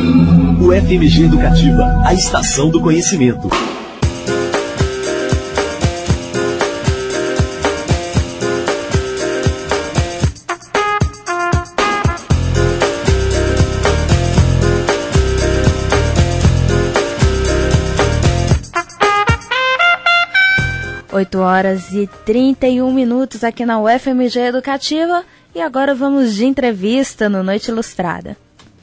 O FMG Educativa, a estação do conhecimento. Oito horas e 31 minutos aqui na UFMG Educativa e agora vamos de entrevista no Noite Ilustrada.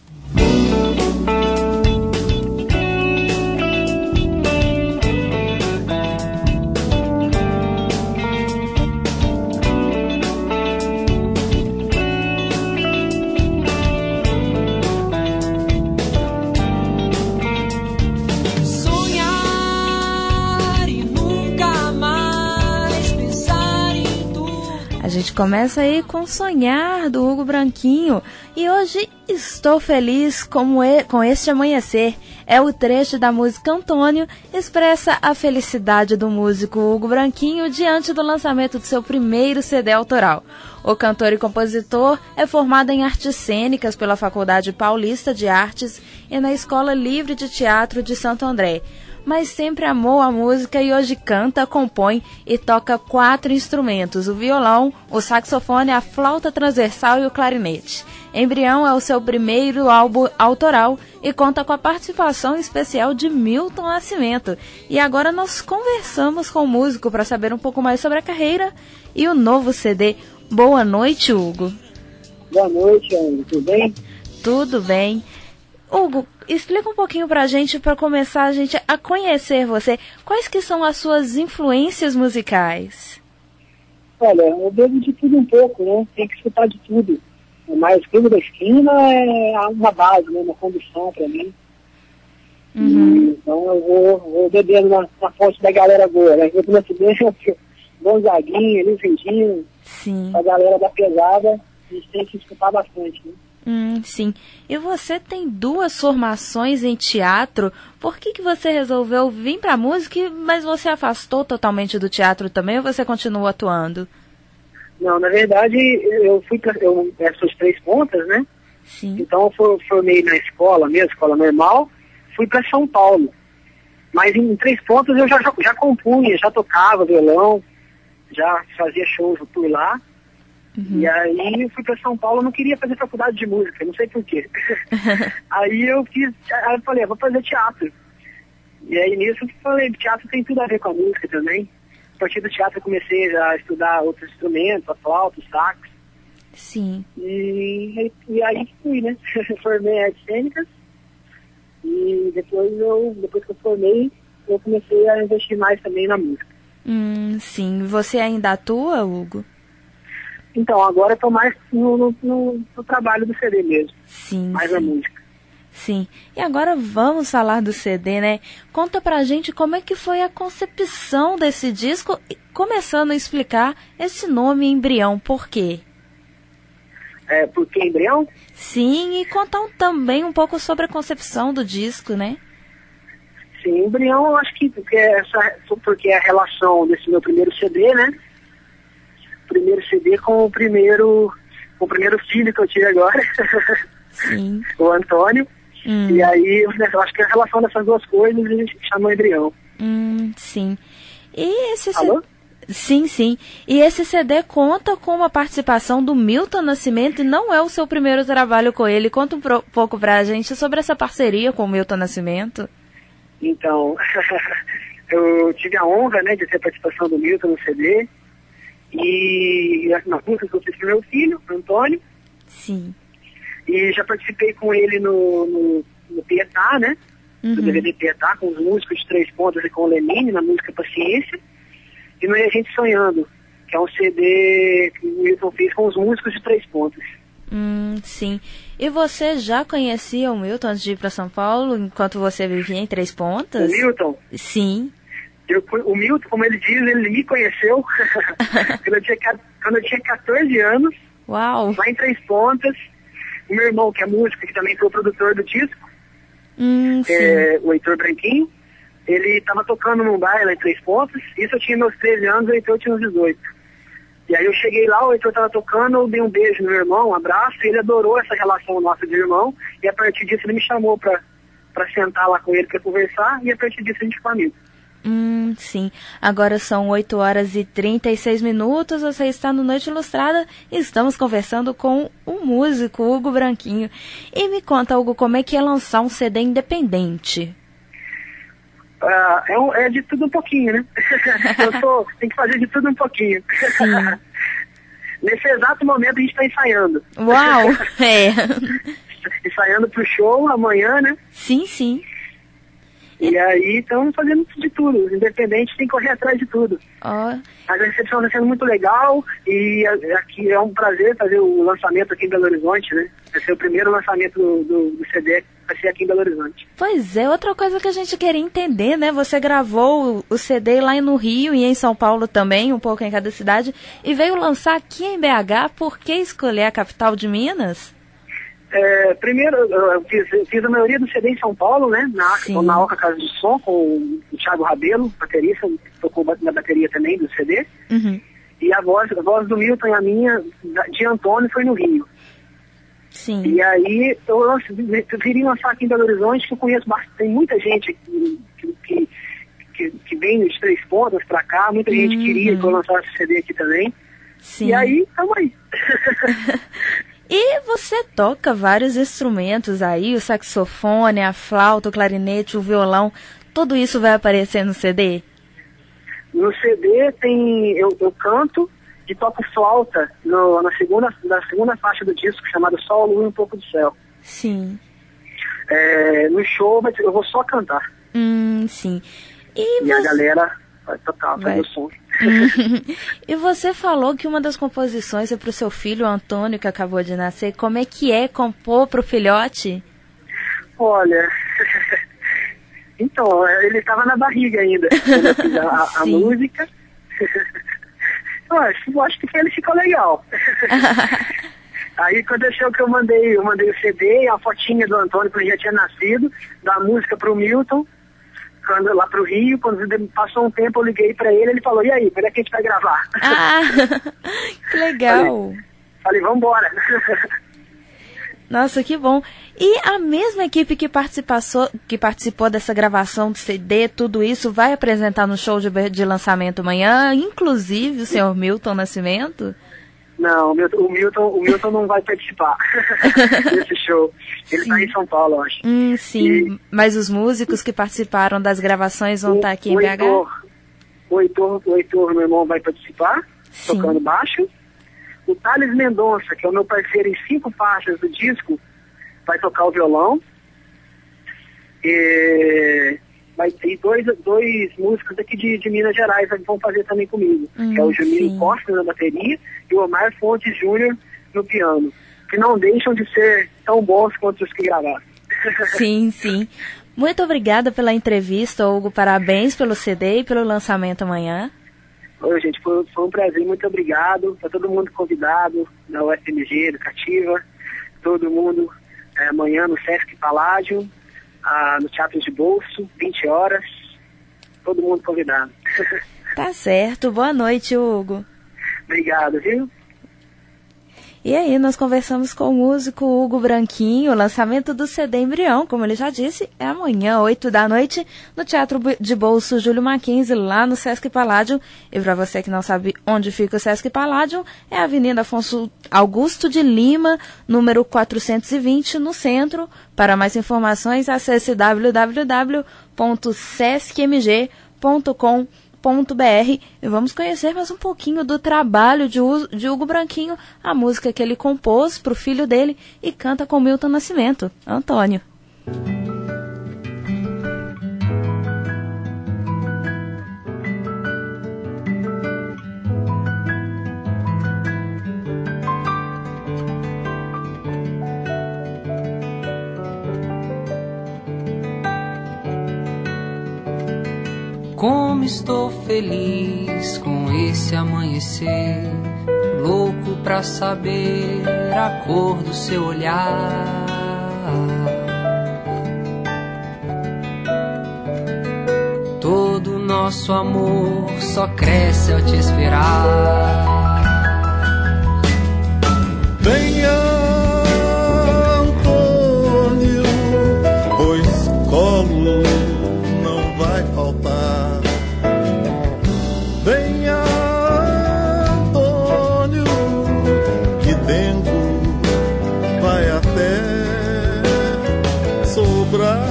A gente começa aí com Sonhar, do Hugo Branquinho. E hoje estou feliz com este amanhecer. É o trecho da música Antônio, expressa a felicidade do músico Hugo Branquinho diante do lançamento do seu primeiro CD autoral. O cantor e compositor é formado em artes cênicas pela Faculdade Paulista de Artes e na Escola Livre de Teatro de Santo André. Mas sempre amou a música e hoje canta, compõe e toca 4 instrumentos: o violão, o saxofone, a flauta transversal e o clarinete. Embrião é o seu primeiro álbum autoral e conta com a participação especial de Milton Nascimento. E agora nós conversamos com o músico para saber um pouco mais sobre a carreira e o novo CD. Boa noite, Hugo. Boa noite, Ana. Tudo bem? Tudo bem. Hugo, explica um pouquinho pra gente, para começar a gente a conhecer você. Quais que são as suas influências musicais? Olha, eu bebo de tudo um pouco, né? Tem que escutar de tudo. Mas Clube da Esquina é uma base, né? Uma condição pra mim. Uhum. Então eu vou bebendo na fonte da galera boa, né? Eu conheço Gonzaguinha, Lizendinho, Sim. a galera da pesada, a gente tem que escutar bastante, né? Sim. E você tem 2 formações em teatro. Por que você resolveu vir para a música, mas você afastou totalmente do teatro também, ou você continua atuando? Não, na verdade, eu fui para essas 3 pontas, né? Sim. Então eu formei na escola mesmo, escola normal, fui para São Paulo. Mas em 3 pontas eu já compunha, já tocava violão, já fazia shows por lá. Uhum. E aí eu fui para São Paulo, eu não queria fazer faculdade de música, não sei porquê. Aí eu falei, vou fazer teatro. E aí nisso eu falei, teatro tem tudo a ver com a música também. A partir do teatro eu comecei a estudar outros instrumentos, a flauta, o sax. Sim. E aí fui, né? Formei em artes cênicas. E depois que eu formei, eu comecei a investir mais também na música. Sim. Você ainda atua, Hugo? Então, agora eu tô mais no trabalho do CD mesmo. Sim. Mais sim. na música. Sim. E agora vamos falar do CD, né? Conta pra gente como é que foi a concepção desse disco, começando a explicar esse nome Embrião, por quê? Por que Embrião? Sim, e contar também um pouco sobre a concepção do disco, né? Sim, Embrião, eu acho que porque é a relação desse meu primeiro CD, né? Primeiro CD com o primeiro filho que eu tive agora. Sim. O Antônio. E aí eu acho que a relação dessas 2 coisas a gente chama Embrião. Sim. E esse Alô? Sim. E esse CD conta com uma participação do Milton Nascimento e não é o seu primeiro trabalho com ele. Conta um pouco pra gente sobre essa parceria com o Milton Nascimento. Então, eu tive a honra, né, de ter a participação do Milton no CD. E na música que eu fiz pro meu filho, Antônio. Sim. E já participei com ele no Pietá, né? Uhum. Do DVD Pietá, com os músicos de 3 pontas e com o Lenine, na música Paciência. E no A Gente Sonhando, que é um CD que o Milton fez com os músicos de 3 pontas. Sim. E você já conhecia o Milton antes de ir para São Paulo, enquanto você vivia em 3 pontas? O Milton? Sim. O Milton, como ele diz, ele me conheceu quando eu tinha 14 anos. Uau! Lá em 3 pontas. O meu irmão, que é músico, que também foi o produtor do disco, o Heitor Branquinho, ele estava tocando num bar lá em 3 pontas. Isso eu tinha meus 13 anos, o Heitor tinha uns 18. E aí eu cheguei lá, o Heitor tava tocando, eu dei um beijo no meu irmão, um abraço, e ele adorou essa relação nossa de irmão, e a partir disso ele me chamou pra sentar lá com ele pra conversar, e a partir disso a gente ficou amigo. Sim. Agora são 8h36, você está no Noite Ilustrada e estamos conversando com o músico Hugo Branquinho. E me conta, Hugo, como é que é lançar um CD independente? É de tudo um pouquinho, né? Tem que fazer de tudo um pouquinho. Sim. Nesse exato momento a gente está ensaiando. Uau! Ensaiando pro show amanhã, né? Sim. E aí estamos fazendo de tudo. Independente tem que correr atrás de tudo. A recepção está sendo muito legal e aqui é um prazer fazer o lançamento aqui em Belo Horizonte, né? Vai ser o primeiro lançamento do CD, vai ser aqui em Belo Horizonte. Pois é, outra coisa que a gente queria entender, né? Você gravou o CD lá no Rio e em São Paulo também, um pouco em cada cidade, e veio lançar aqui em BH. Por que escolher a capital de Minas? Primeiro, eu fiz a maioria do CD em São Paulo, né? Na Oca Casa de Som, com o Thiago Rabelo, baterista, tocou na bateria também do CD. Uhum. E a voz do Milton e a minha, de Antônio, foi no Rio. Sim. E aí, eu queria lançar aqui em Belo Horizonte, que eu conheço bastante, tem muita gente que vem de Três Pontas pra cá, muita gente queria que eu lançasse esse CD aqui também. Sim. E aí, tamo aí. E você toca vários instrumentos aí, o saxofone, a flauta, o clarinete, o violão, tudo isso vai aparecer no CD? No CD eu canto e toco flauta na segunda faixa do disco, chamada Sol, Lua e um Pouco do Céu. Sim. No show eu vou só cantar. Sim. E a galera vai tocar, fazer o som. E você falou que uma das composições é para o seu filho, Antônio, que acabou de nascer. Como é que é compor para o filhote? Olha, então, ele estava na barriga ainda, quando eu fiz a música. Eu acho que ele ficou legal. Aí aconteceu que eu mandei o CD, a fotinha do Antônio, que ele já tinha nascido, da música pro Milton, lá pro Rio. Quando passou um tempo, eu liguei pra ele, ele falou, e aí, quando é que a gente vai gravar? Que legal. Falei, vambora. Nossa, que bom. E a mesma equipe que participou dessa gravação do CD, tudo isso, vai apresentar no show de lançamento amanhã, inclusive o senhor Milton Nascimento? Não, o Milton não vai participar desse show. Ele está em São Paulo, acho. Sim, mas os músicos que participaram das gravações vão estar aqui em BH? O Heitor, meu irmão, vai participar, tocando baixo. O Thales Mendonça, que é o meu parceiro em 5 faixas do disco, vai tocar o violão. Vai ter dois músicos aqui de Minas Gerais que vão fazer também comigo. Que é o Juninho Costa na bateria e o Omar Fontes Júnior no piano. Que não deixam de ser tão bons quanto os que gravaram. Sim, sim. Muito obrigada pela entrevista, Hugo. Parabéns pelo CD e pelo lançamento amanhã. Oi, gente, foi um prazer, muito obrigado. Está todo mundo convidado da UFMG, Educativa, todo mundo amanhã no Sesc Paládio, no Teatro de Bolso, 20 horas, todo mundo convidado. Tá certo, boa noite, Hugo. Obrigado, viu? E aí, nós conversamos com o músico Hugo Branquinho. O lançamento do CD Embrião, como ele já disse, é amanhã, 8 da noite, no Teatro de Bolso Júlio Mackenzie, lá no Sesc Paládio. E para você que não sabe onde fica o Sesc Paládio, é a Avenida Afonso Augusto de Lima, número 420, no centro. Para mais informações, acesse www.sescmg.com.br e vamos conhecer mais um pouquinho do trabalho de Hugo Branquinho, a música que ele compôs para o filho dele e canta com Milton Nascimento, Antônio. Como estou feliz com esse amanhecer, louco pra saber a cor do seu olhar. Todo nosso amor só cresce ao te esperar. sobrar.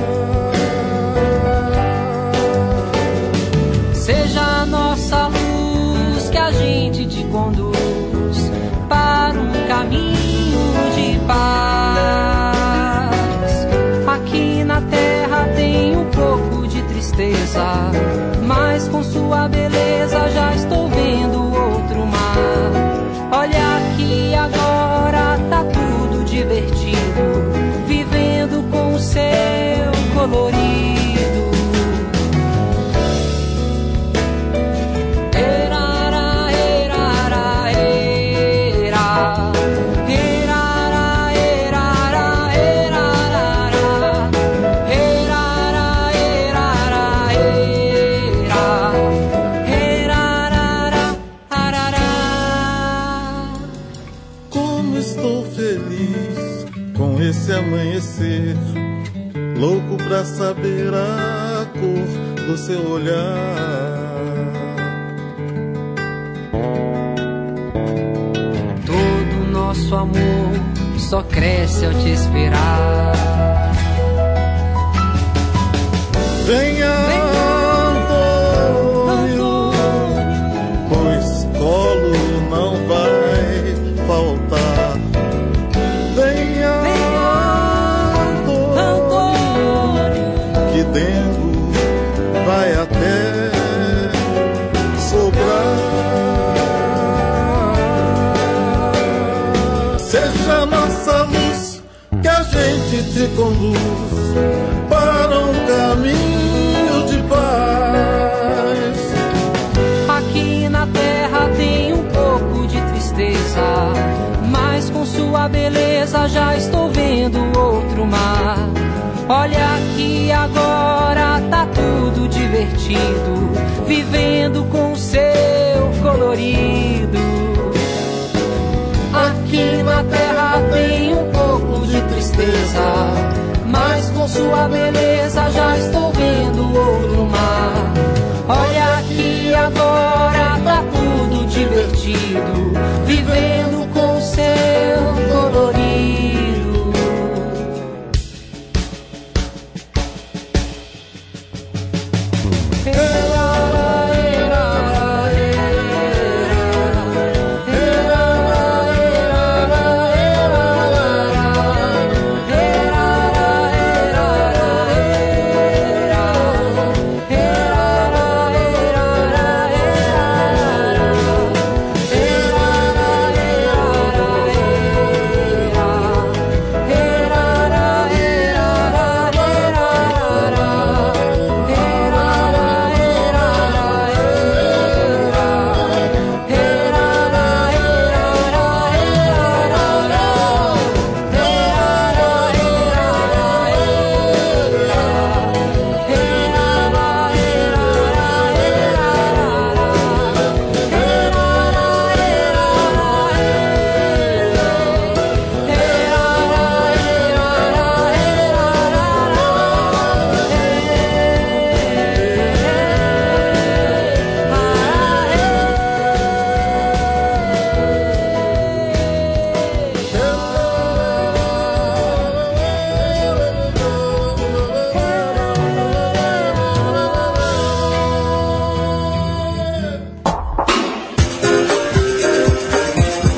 Seja a nossa luz que a gente te conduz para um caminho de paz. Aqui na terra tem um pouco de tristeza, mas com sua beleza já estou vendo outro mar. Olha aqui agora, tá tudo divertido, vivendo com o seu colorido. Amanhecer, louco pra saber a cor do seu olhar. Todo nosso amor só cresce ao te esperar. Venha, Antônio, pois colo não vai faltar. Venha, que dengo vai até sobrar. Seja nossa luz que a gente te conduz para um caminho de paz. Aqui na terra tem um pouco de tristeza, mas com sua beleza já estou vendo outro mar. Olha aqui agora, tá tudo divertido, vivendo com o seu colorido. Aqui na terra tem um pouco de tristeza, mas com sua beleza já estou vendo outro mar. Olha aqui agora, tá tudo divertido, vivendo com o seu colorido.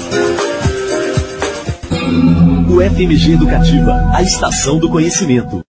FMG Educativa, a estação do conhecimento.